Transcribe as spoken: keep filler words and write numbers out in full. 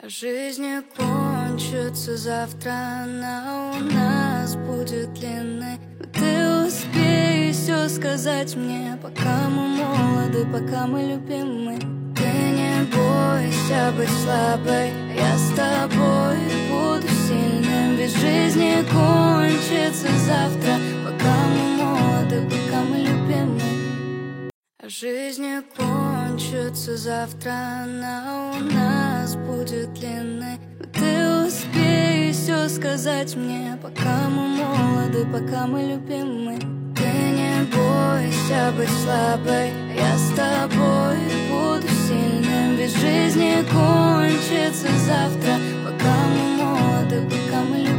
Жизнь не кончится завтра, она у нас будет длинной. Но ты успей все сказать мне, пока мы молоды, пока мы любимы. Ты не бойся быть слабой, я с тобой буду сильным. Ведь жизнь не кончится завтра, пока мы молоды, пока мы любимы. Жизнь не кончится завтра, она у нас будет длинной. Но ты успей все сказать мне, пока мы молоды, пока мы любимы. Ты не бойся быть слабой, я с тобой буду сильным. Ведь жизнь не кончится завтра, пока мы молоды, пока мы любимы.